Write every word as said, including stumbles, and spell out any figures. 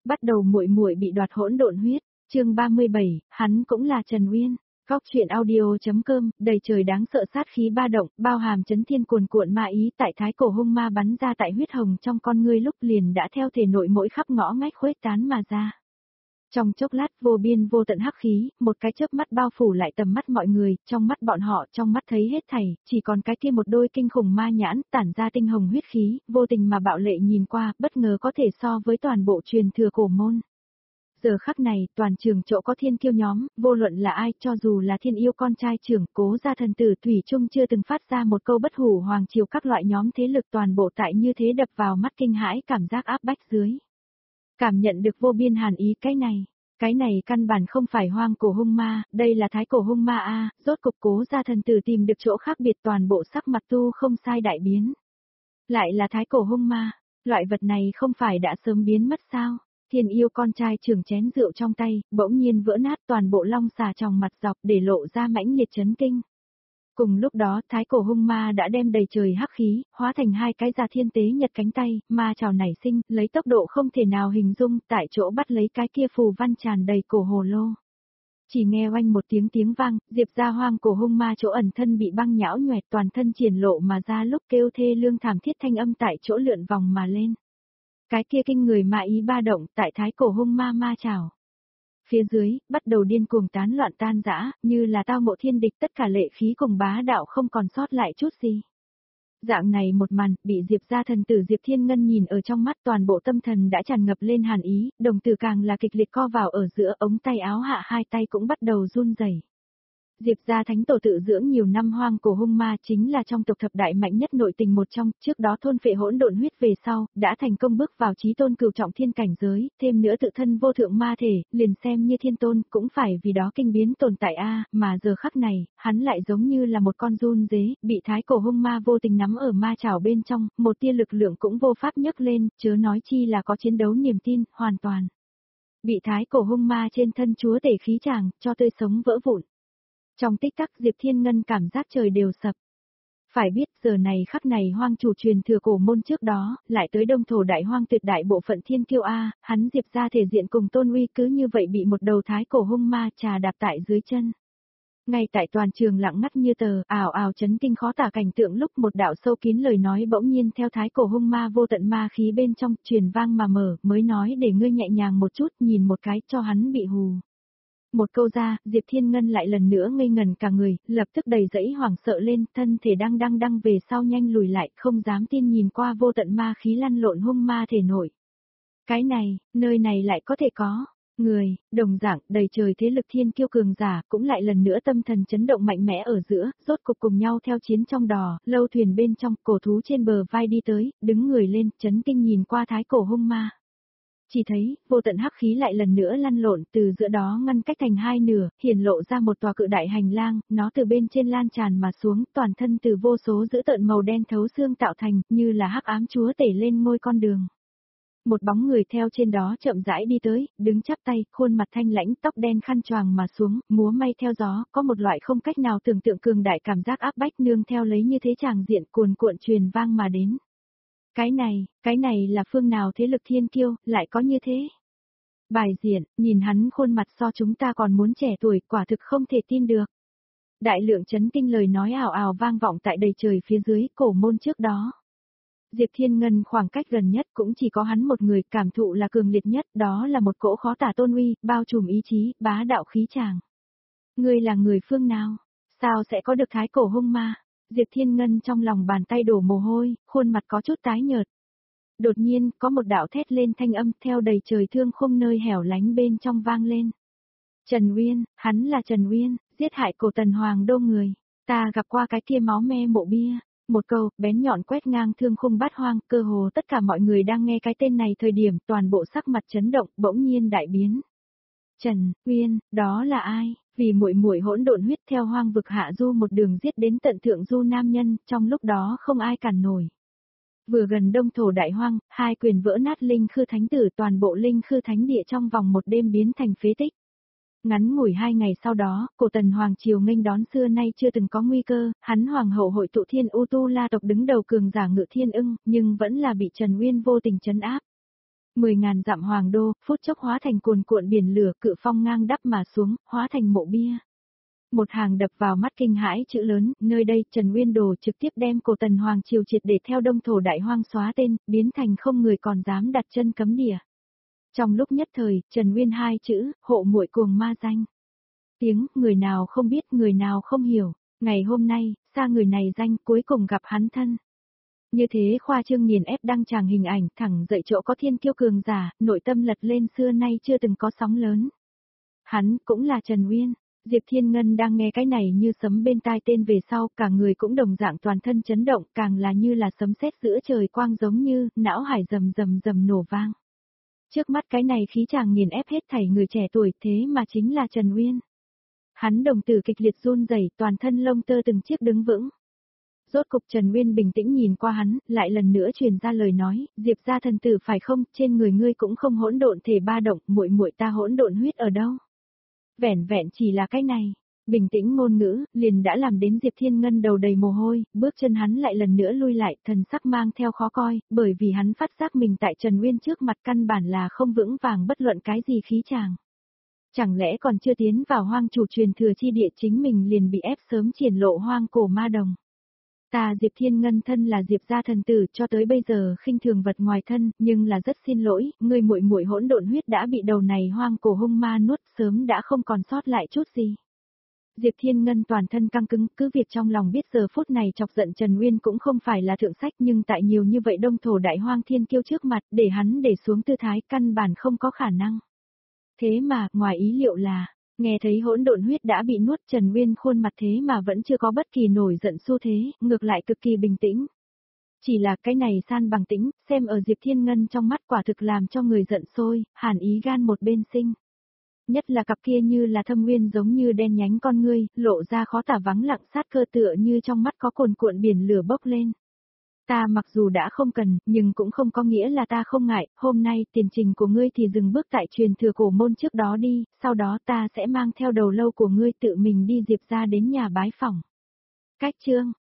Bắt đầu muội muội bị đoạt hỗn độn huyết, chương ba mươi bảy, hắn cũng là Trần Uyên. Góc truyện audio.com, đầy trời đáng sợ sát khí ba động, bao hàm chấn thiên cuồn cuộn ma ý tại thái cổ hung ma bắn ra tại huyết hồng trong con ngươi lúc liền đã theo thể nội mỗi khắp ngõ ngách khuếch tán mà ra. Trong chốc lát vô biên vô tận hắc khí, một cái chớp mắt bao phủ lại tầm mắt mọi người, trong mắt bọn họ, trong mắt thấy hết thảy, chỉ còn cái kia một đôi kinh khủng ma nhãn, tản ra tinh hồng huyết khí, vô tình mà bạo lệ nhìn qua, bất ngờ có thể so với toàn bộ truyền thừa cổ môn. Giờ khắc này, toàn trường chỗ có thiên kiêu nhóm, vô luận là ai, cho dù là thiên yêu con trai trưởng, Cố gia thần tử thủy chung chưa từng phát ra một câu bất hủ hoàng triều, các loại nhóm thế lực toàn bộ tại như thế đập vào mắt kinh hãi cảm giác áp bách dưới. Cảm nhận được vô biên hàn ý, cái này, cái này căn bản không phải hoang cổ hung ma, đây là thái cổ hung ma a, rốt cục Cố gia thần tử tìm được chỗ khác biệt, toàn bộ sắc mặt tu không sai đại biến. Lại là thái cổ hung ma, loại vật này không phải đã sớm biến mất sao? Thiên yêu con trai trưởng chén rượu trong tay, bỗng nhiên vỡ nát, toàn bộ long xà tròng mặt dọc để lộ ra mãnh liệt chấn kinh. Cùng lúc đó, thái cổ hung ma đã đem đầy trời hắc khí, hóa thành hai cái già thiên tế nhật cánh tay, ma trào nảy sinh, lấy tốc độ không thể nào hình dung, tại chỗ bắt lấy cái kia phù văn tràn đầy cổ hồ lô. Chỉ nghe oanh một tiếng tiếng vang, Diệp gia hoang cổ hung ma chỗ ẩn thân bị băng nhão nhoẹt, toàn thân triển lộ mà ra, lúc kêu thê lương thảm thiết thanh âm tại chỗ lượn vòng mà lên. Cái kia kinh người ma ý ba động tại thái cổ hung ma ma trảo. Phía dưới, bắt đầu điên cuồng tán loạn tan rã, như là tao ngộ thiên địch, tất cả lệ khí cùng bá đạo không còn sót lại chút gì. Dạng này một màn, bị Diệp gia thần tử Diệp Thiên Ngân nhìn ở trong mắt, toàn bộ tâm thần đã tràn ngập lên hàn ý, đồng tử càng là kịch liệt co vào ở giữa, ống tay áo hạ hai tay cũng bắt đầu run rẩy. Diệp gia thánh tổ tự dưỡng nhiều năm hoang cổ hung ma, chính là trong tộc thập đại mạnh nhất nội tình một trong, trước đó thôn phệ hỗn độn huyết về sau, đã thành công bước vào chí tôn cửu trọng thiên cảnh giới, thêm nữa tự thân vô thượng ma thể, liền xem như thiên tôn, cũng phải vì đó kinh biến tồn tại a, mà giờ khắc này, hắn lại giống như là một con run dế, bị thái cổ hung ma vô tình nắm ở ma chảo bên trong, một tia lực lượng cũng vô pháp nhấc lên, chớ nói chi là có chiến đấu niềm tin, hoàn toàn. Bị thái cổ hung ma trên thân chúa tể khí tràng, cho tươi sống vỡ vụn. Trong tích tắc Diệp Thiên Ngân cảm giác trời đều sập. Phải biết giờ này khắc này hoang chủ truyền thừa cổ môn trước đó, lại tới đông thổ đại hoang tuyệt đại bộ phận thiên kiêu A, hắn Diệp ra thể diện cùng tôn uy cứ như vậy bị một đầu thái cổ hung ma trà đạp tại dưới chân. Ngay tại toàn trường lặng ngắt như tờ, ảo ảo chấn kinh khó tả cảnh tượng lúc một đạo sâu kín lời nói bỗng nhiên theo thái cổ hung ma vô tận ma khí bên trong truyền vang mà mở, mới nói để ngươi nhẹ nhàng một chút, nhìn một cái cho hắn bị hù. Một câu ra, Diệp Thiên Ngân lại lần nữa ngây ngần cả người, lập tức đầy dẫy hoảng sợ lên, thân thể đang đang đang về sau nhanh lùi lại, không dám tin nhìn qua vô tận ma khí lăn lộn hung ma thể nổi. Cái này, nơi này lại có thể có người, đồng dạng, đầy trời thế lực thiên kiêu cường giả, cũng lại lần nữa tâm thần chấn động mạnh mẽ ở giữa, rốt cục cùng nhau theo chiến trong đò, lâu thuyền bên trong, cổ thú trên bờ vai đi tới, đứng người lên, chấn kinh nhìn qua thái cổ hung ma. Chỉ thấy, vô tận hắc khí lại lần nữa lăn lộn, từ giữa đó ngăn cách thành hai nửa, hiển lộ ra một tòa cự đại hành lang, nó từ bên trên lan tràn mà xuống, toàn thân từ vô số dữ tợn màu đen thấu xương tạo thành, như là hắc ám chúa tể lên ngôi con đường. Một bóng người theo trên đó chậm rãi đi tới, đứng chắp tay, khuôn mặt thanh lãnh, tóc đen khăn choàng mà xuống, múa may theo gió, có một loại không cách nào tưởng tượng cường đại cảm giác áp bách nương theo lấy như thế tràng diện cuồn cuộn truyền vang mà đến. Cái này, cái này là phương nào thế lực thiên kiêu, lại có như thế? Bài diện, nhìn hắn khuôn mặt so chúng ta còn muốn trẻ tuổi, quả thực không thể tin được. Đại lượng chấn kinh lời nói ảo ảo vang vọng tại đầy trời phía dưới, cổ môn trước đó. Diệp Thiên Ngân khoảng cách gần nhất cũng chỉ có hắn một người, cảm thụ là cường liệt nhất, đó là một cỗ khó tả tôn uy, bao trùm ý chí, bá đạo khí tràng. Ngươi là người phương nào? Sao sẽ có được thái cổ hung ma? Diệp Thiên Ngân trong lòng bàn tay đổ mồ hôi, khuôn mặt có chút tái nhợt. Đột nhiên, có một đạo thét lên thanh âm theo đầy trời thương khung nơi hẻo lánh bên trong vang lên. Trần Uyên, hắn là Trần Uyên, giết hại cổ tần hoàng đô người. Ta gặp qua cái kia máu me mộ bia. Một câu, bén nhọn quét ngang thương khung bát hoang, cơ hồ tất cả mọi người đang nghe cái tên này thời điểm toàn bộ sắc mặt chấn động, bỗng nhiên đại biến. Trần Uyên, đó là ai? Vì muội muội hỗn độn huyết theo hoang vực hạ du một đường giết đến tận thượng du nam nhân, trong lúc đó không ai cản nổi. Vừa gần đông thổ đại hoang, hai quyền vỡ nát linh khư thánh tử, toàn bộ linh khư thánh địa trong vòng một đêm biến thành phế tích. Ngắn ngủi hai ngày sau đó, cổ tần hoàng triều nghênh đón xưa nay chưa từng có nguy cơ, hắn hoàng hậu hội tụ thiên u tu la tộc đứng đầu cường giả Ngự Thiên Ưng, nhưng vẫn là bị Trần Uyên vô tình trấn áp. Mười ngàn dặm hoàng đô, phút chốc hóa thành cuồn cuộn biển lửa, cự phong ngang đắp mà xuống, hóa thành mộ bia. Một hàng đập vào mắt kinh hãi chữ lớn, nơi đây Trần Uyên Đồ trực tiếp đem cổ Tần Hoàng triều triệt để theo đông thổ đại hoang xóa tên, biến thành không người còn dám đặt chân cấm địa. Trong lúc nhất thời, Trần Uyên hai chữ, hộ muội cuồng ma danh. Tiếng, người nào không biết, người nào không hiểu, ngày hôm nay, xa người này danh, cuối cùng gặp hắn thân. Như thế khoa trương nghiền ép đăng tràng hình ảnh, thẳng dậy chỗ có thiên kiêu cường giả, nội tâm lật lên xưa nay chưa từng có sóng lớn. Hắn, cũng là Trần Uyên. Diệp Thiên Ngân đang nghe cái này như sấm bên tai tên về sau, cả người cũng đồng dạng toàn thân chấn động, càng là như là sấm sét giữa trời quang giống như, não hải rầm rầm rầm nổ vang. Trước mắt cái này khí chàng nghiền ép hết thảy người trẻ tuổi, thế mà chính là Trần Uyên. Hắn đồng tử kịch liệt run rẩy, toàn thân lông tơ từng chiếc đứng vững. Rốt cục Trần Uyên bình tĩnh nhìn qua hắn, lại lần nữa truyền ra lời nói, Diệp gia thần tử phải không, trên người ngươi cũng không hỗn độn thể ba động, muội muội ta hỗn độn huyết ở đâu? Vẻn vẹn chỉ là cái này, bình tĩnh ngôn ngữ, liền đã làm đến Diệp Thiên Ngân đầu đầy mồ hôi, bước chân hắn lại lần nữa lui lại, thần sắc mang theo khó coi, bởi vì hắn phát giác mình tại Trần Uyên trước mặt căn bản là không vững vàng bất luận cái gì khí chàng. Chẳng lẽ còn chưa tiến vào hoang chủ truyền thừa chi địa chính mình liền bị ép sớm triển lộ hoang cổ ma đồng. Ta Diệp Thiên Ngân thân là Diệp gia thần tử, cho tới bây giờ khinh thường vật ngoài thân, nhưng là rất xin lỗi, ngươi muội muội hỗn độn huyết đã bị đầu này hoang cổ hung ma nuốt, sớm đã không còn sót lại chút gì. Diệp Thiên Ngân toàn thân căng cứng, cứ việc trong lòng biết giờ phút này chọc giận Trần Uyên cũng không phải là thượng sách, nhưng tại nhiều như vậy đông thổ đại hoang thiên kiêu trước mặt, để hắn để xuống tư thái căn bản không có khả năng. Thế mà, ngoài ý liệu là, nghe thấy hỗn độn huyết đã bị nuốt, Trần Uyên khuôn mặt thế mà vẫn chưa có bất kỳ nổi giận xu thế, ngược lại cực kỳ bình tĩnh. Chỉ là cái này san bằng tĩnh, xem ở Diệp Thiên Ngân trong mắt quả thực làm cho người giận sôi, hàn ý gan một bên sinh. Nhất là cặp kia như là thâm nguyên giống như đen nhánh con ngươi, lộ ra khó tả vắng lặng sát cơ tựa như trong mắt có cuồn cuộn biển lửa bốc lên. Ta mặc dù đã không cần, nhưng cũng không có nghĩa là ta không ngại, hôm nay tiền trình của ngươi thì dừng bước tại truyền thừa cổ môn trước đó đi, sau đó ta sẽ mang theo đầu lâu của ngươi tự mình đi Diệp ra đến nhà bái phỏng. Cách chương,